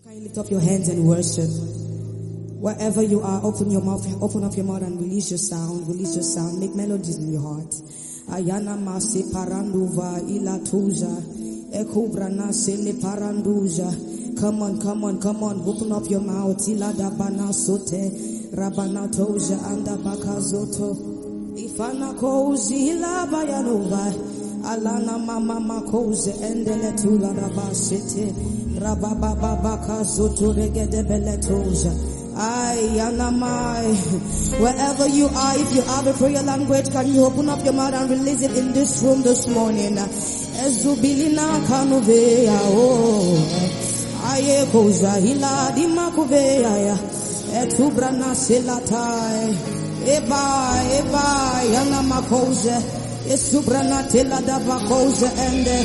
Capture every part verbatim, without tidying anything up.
Lift up your hands and worship. Wherever you are, open your mouth, open up your mouth and release your sound, release your sound, make melodies in your heart. Ayana masi paranduva ilatuja, ekubrana sele paranduja. Come on, come on, come on, open up your mouth. Ilada bana sote, rabana toja anda bakazoto. Ifana kozi ila bayanova, alana mama makoze endele tula rabasete. Rababa baka zoto regede beletoja. Ay, anamai. Wherever you are, if you have a prayer language, can you open up your mouth and release it in this room this morning? Ezubilina kanuvea, oh. Aye koza hila di makuvea ya. Etubrana selatai. Eba, eba, yana makoze. Esubrana tela da bakoze ende.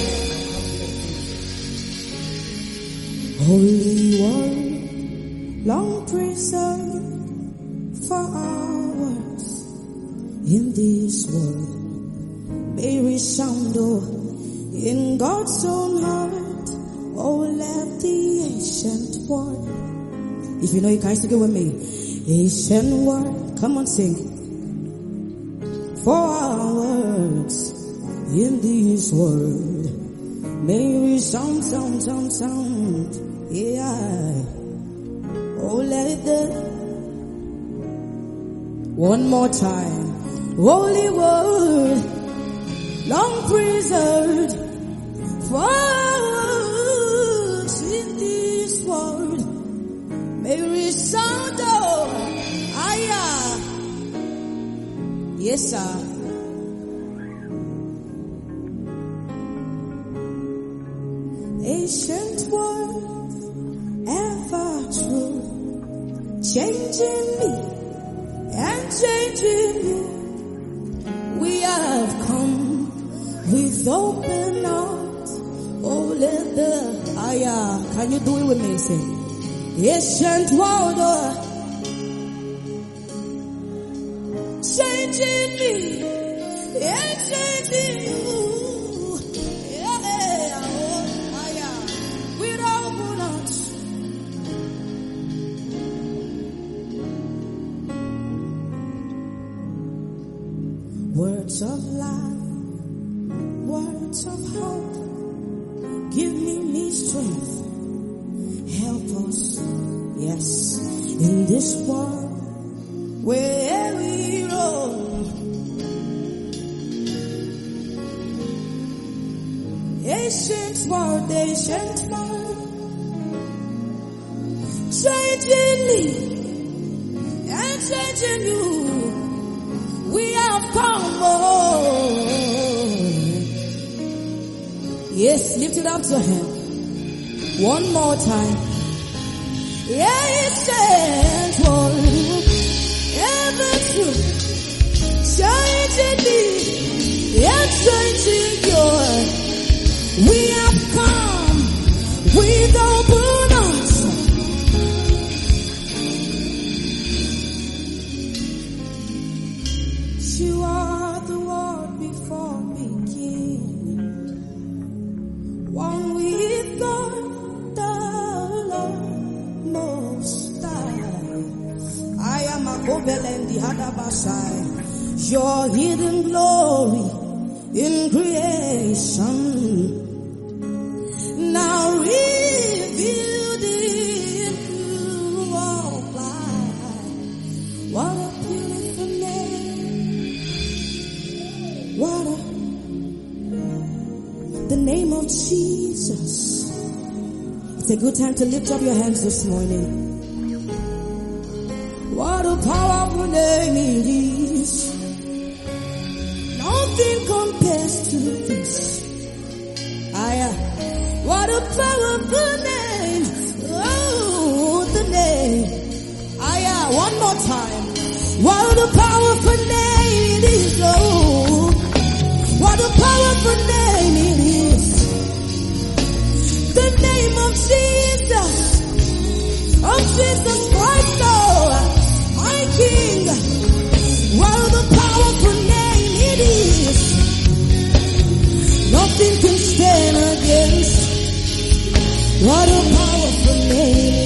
Holy One, long preserved for hours in this world, may resound in God's own heart. Oh, let the ancient word. If you know, you can sing it with me. Ancient word, come on, sing. For hours in this world, may resound, sound, sound, sound. Yeah. Oh, let it there. One more time. Holy word, long preserved for us in this world. May resound, oh, ayah. Yes, sir. Ancient word, ever true, changing me and changing you. We have come with open arms. Oh, let the ayah. Can you do it with me? Say, ancient word, oh, changing me and changing you. Words of life, words of hope, give me, me strength, help us, yes, in this world where we roam. Ancient world, ancient world, changing me and changing you. We have come, oh. Yes, lift it up to Him. One more time. Yes, and one, ever true, changing me, and changing your. We have come with open arms. You are the one before beginning, one with God, the Lord Most High. I am a Gobel and the Hadabasai. Your hidden glory in creation, now revealed in you all life. What a beautiful name. What a, the name of Jesus. It's a good time to lift up your hands this morning. What a powerful name it is. Nothing compares to this. I, what a powerful name. Oh, the name. I, one more time. What a powerful name it is. Oh. What a powerful name it is. The name of Jesus. Of Jesus Christ, oh, my King. What a powerful name it is. Nothing can stand against. What a powerful name.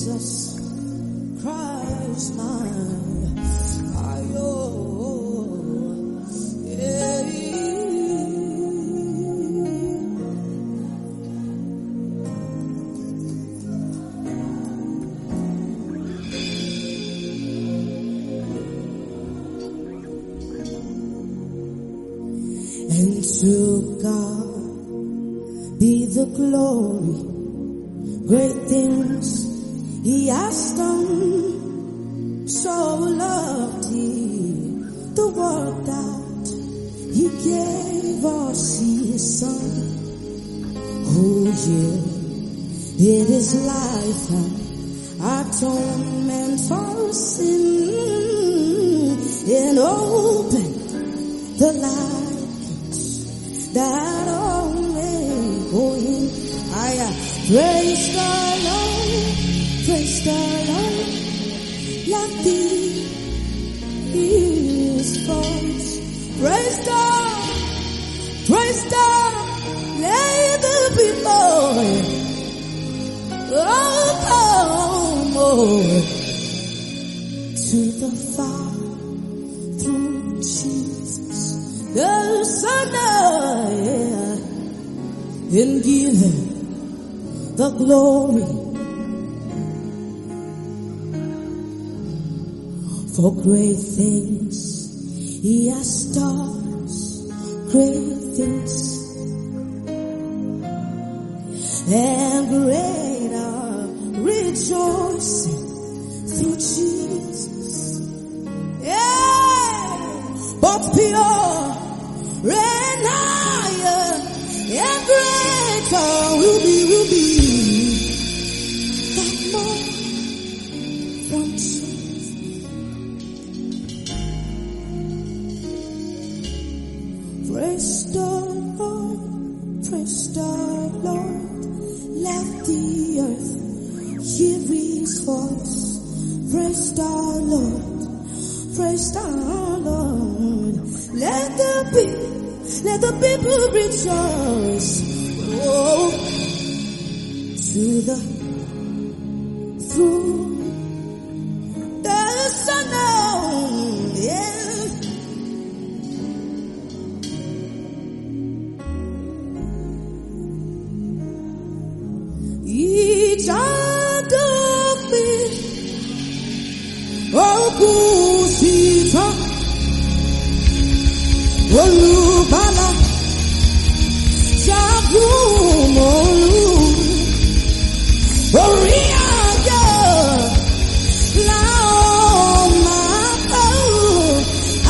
Jesus Christ, my ayo, yeah. And to God be the glory, great things He has done. So loved He the world that He gave us His Son. Oh yeah, it is life and atonement for sin, and open the light that only go in. I praise the Lord, praise the Lord, let thee His voice. Praise God, praise God, let the people oh come oh, to the Father through Jesus the Son, yeah, and give Him the glory. For great things He has done, great things, and greater rejoicing through Jesus. Yeah, but pure and higher and greater will be, will be that more from Jesus. Praise the Lord, praise the Lord, let the earth hear His voice. Praise the Lord, praise the Lord, let the people, let the people rejoice. Oh, to the through the Son, yeah. Each other me, oh, Kusita, Olubala, Jabumolu, Oriaga, Lao Mako,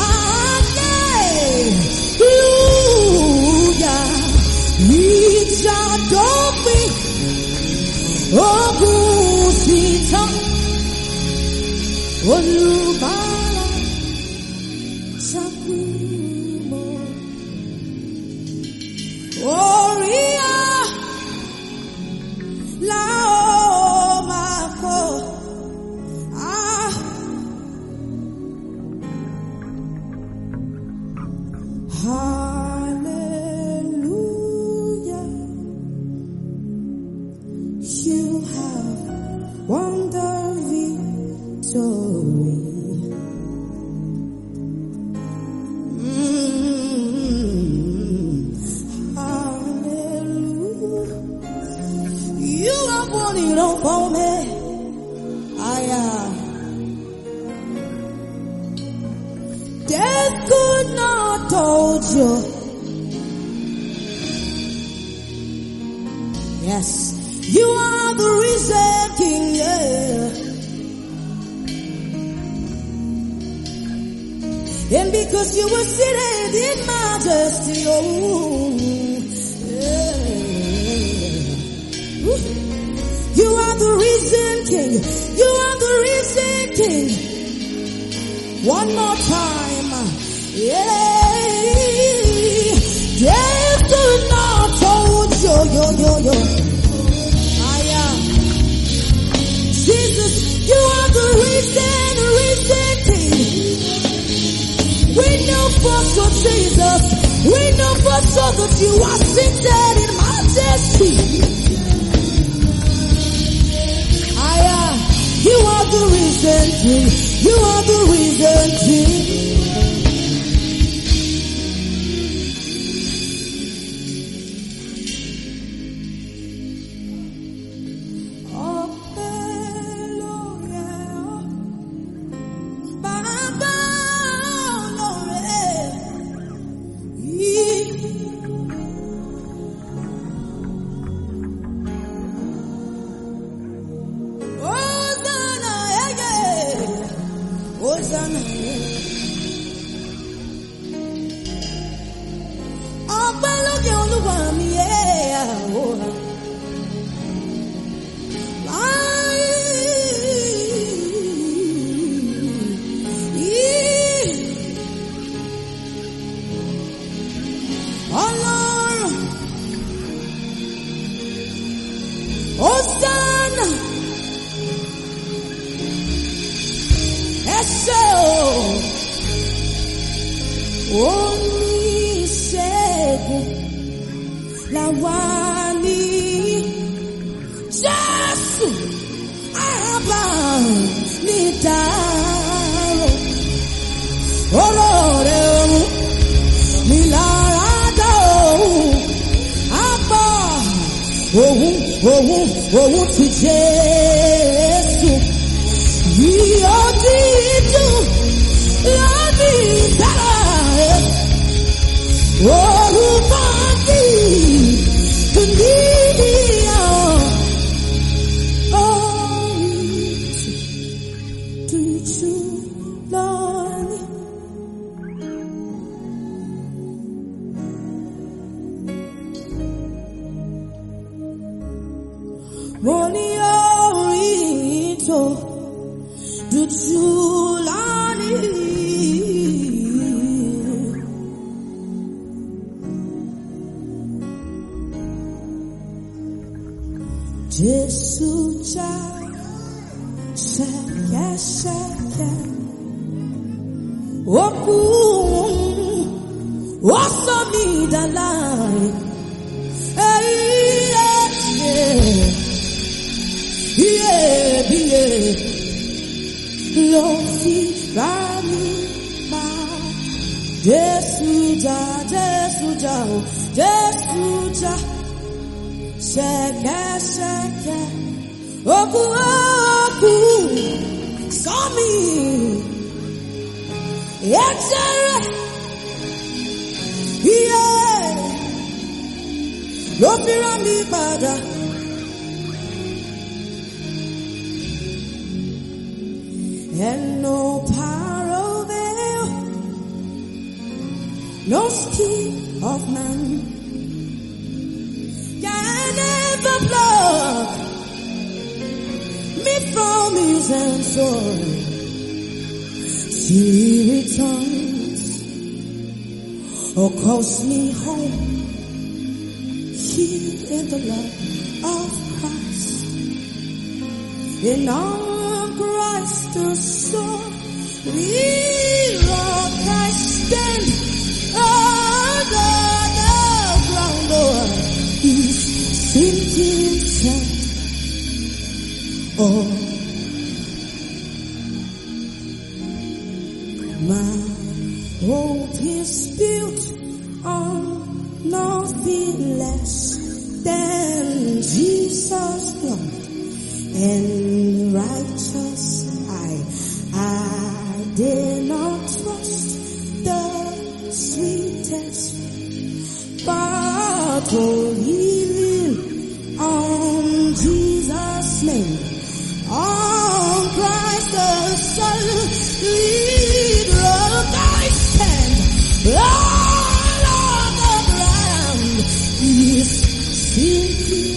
Alleluia, each other me. Oh, Kusita, Olubala, Sakumo, Oria, Lao Mako, ah, hallelujah. You have won the victory. Mm, hallelujah. You have won it all for me. I am. Death could not hold you. Yes. You are the risen King, yeah. And because you were seated in majesty, oh, yeah. You are the risen King. You are the risen King. One more time, yeah. Death could not hold you, yo, yo, yo. Jesus, you are the risen, risen King. We know for sure, Jesus. We know for sure that you are seated in majesty. I am. oníṣègùn làwa ní Jésù àbá ní dárò olóore òun ní lára dá òun àbá òun òun òun ti Jésù yìí ó dídú lórí dára orúkọ kì í níyàwó orí tuntun lórí. Mo ní orí tó dúdú lórí. Jésù já ṣẹ̀kẹ̀ṣẹ̀kẹ̀ ó kú ó sọ mí dàláre iyebíye ló fi rà mí pa. Jésù já Jésù já o Jésù já ṣẹ̀kẹ̀ṣẹ̀kẹ̀ òkú òkú sọ́mi ẹ̀jẹ̀ rẹ̀ iye ló fi rà mí padà. And no power of hell, no scheme of man can ever block me from his answer. Till he returns or calls me home, here in the love of Christ, in all Christ the soul, we rock I stand under the ground door. He's sinking sand. Oh, my hope is built on nothing less than Jesus' blood and righteous. I, I dare not trust the sweetest, but only on Jesus' name, on Christ the Son, leader of I stand. All of the ground is sinking.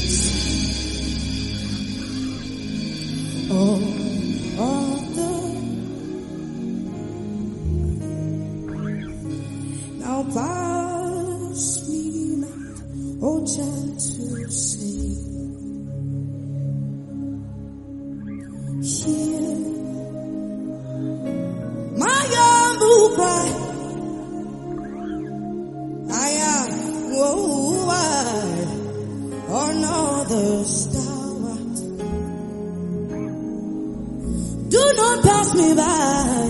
All of the now pass me not, oh gentle Savior. Hear my humble cry. I am oh I another stalwart. Do not pass me by.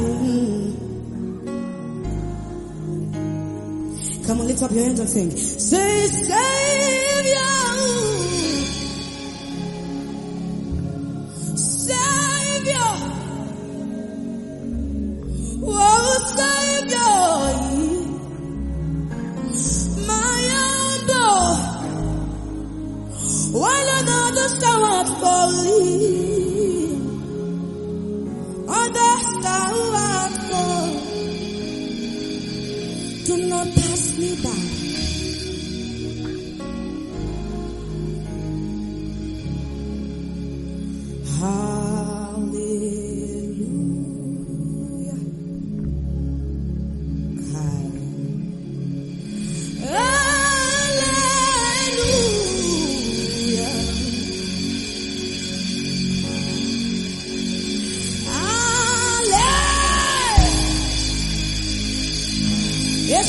Come on, lift up your hands and sing. Say, Savior. Savior. Oh, Savior. My humble. While another stalwart falling. Other stalwart fall. Do not pass me by. Hallelujah. Hallelujah. Hallelujah.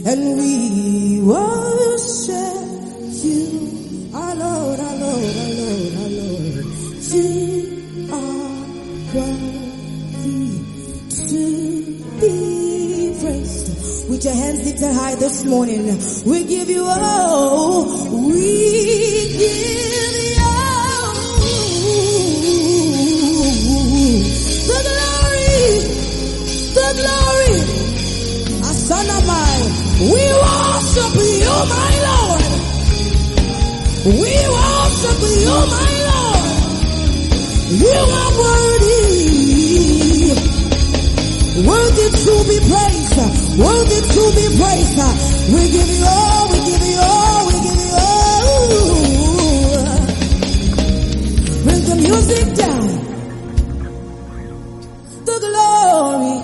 and we worship you, our Lord, our Lord, our Lord, our Lord. You are worthy to be praised. With your hands lifted high this morning, we give you all, we give you the glory, the glory. Asanamai, we worship you, my Lord. We worship you, my Lord. You are worthy, worthy to be praised, worthy to be praised. We give you all, we give you all, we give you all. Bring the music down. The glory.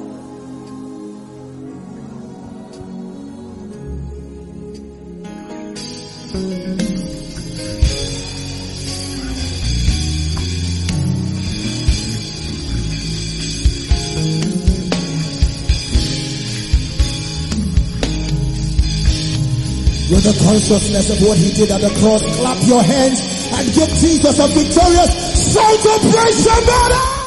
With the consciousness of what he did at the cross, clap your hands and give Jesus a victorious shout of praise, somebody!